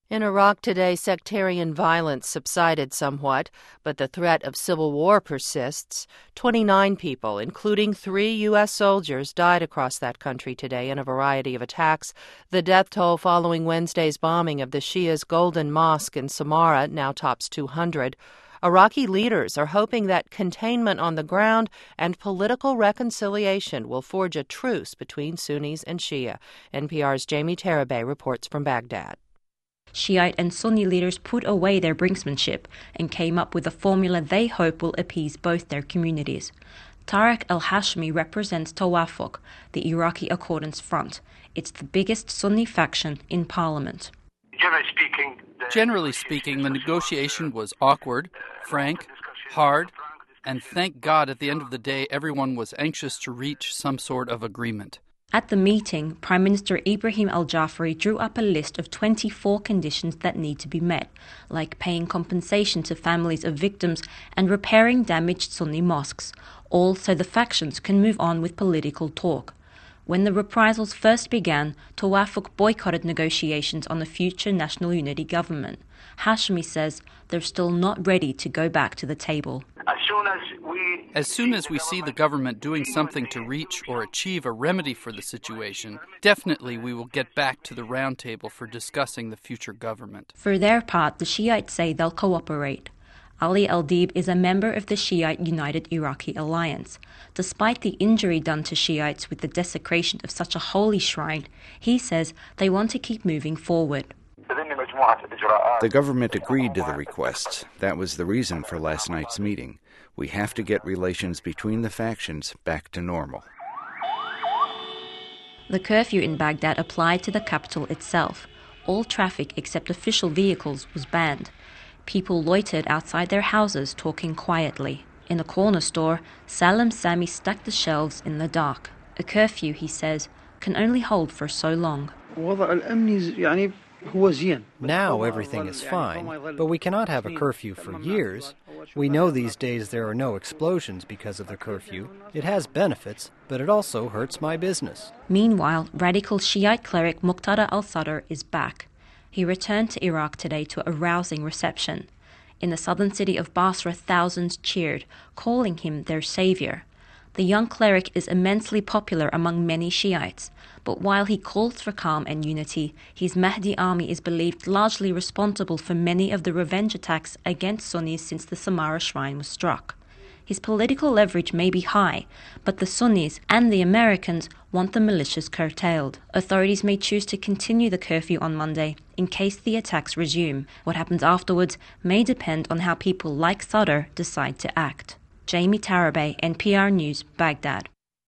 In Iraq today, sectarian violence subsided somewhat, but the threat of civil war persists. 29 people, including 3 U.S. soldiers, died across that country today in a variety of attacks. The death toll following Wednesday's bombing of the Shia's Golden Mosque in Samarra now tops 200. Iraqi leaders are hoping that containment on the ground and political reconciliation will forge a truce between Sunnis and Shia. NPR's Jamie Tarabay reports from Baghdad. Shiite and Sunni leaders put away their brinksmanship and came up with a formula they hope will appease both their communities. Tariq al-Hashmi represents Tawafuq, the Iraqi Accordance Front. It's the biggest Sunni faction in parliament. Generally speaking, the negotiation was awkward, frank, hard, and thank God at the end of the day everyone was anxious to reach some sort of agreement. At the meeting, Prime Minister Ibrahim al-Jafari drew up a list of 24 conditions that need to be met, like paying compensation to families of victims and repairing damaged Sunni mosques, all so the factions can move on with political talk. When the reprisals first began, Tawafuq boycotted negotiations on the future national unity government. Hashmi says they're still not ready to go back to the table. As soon as we see the government doing something to reach or achieve a remedy for the situation, definitely we will get back to the round table for discussing the future government. For their part, the Shiites say they'll cooperate. Ali al-Deeb is a member of the Shiite United Iraqi Alliance. Despite the injury done to Shiites with the desecration of such a holy shrine, he says they want to keep moving forward. The government agreed to the requests. That was the reason for last night's meeting. We have to get relations between the factions back to normal. The curfew in Baghdad applied to the capital itself. All traffic except official vehicles was banned. People loitered outside their houses talking quietly. In a corner store, Salam Sami stacked the shelves in the dark. A curfew, he says, can only hold for so long. Now everything is fine, but we cannot have a curfew for years. We know these days there are no explosions because of the curfew. It has benefits, but it also hurts my business. Meanwhile, radical Shiite cleric Muqtada al-Sadr is back. He returned to Iraq today to a rousing reception. In the southern city of Basra, thousands cheered, calling him their savior. The young cleric is immensely popular among many Shiites, but while he calls for calm and unity, his Mahdi army is believed largely responsible for many of the revenge attacks against Sunnis since the Samarra shrine was struck. His political leverage may be high, but the Sunnis and the Americans want the militias curtailed. Authorities may choose to continue the curfew on Monday in case the attacks resume. What happens afterwards may depend on how people like Sadr decide to act. Jamie Tarabay, NPR News, Baghdad.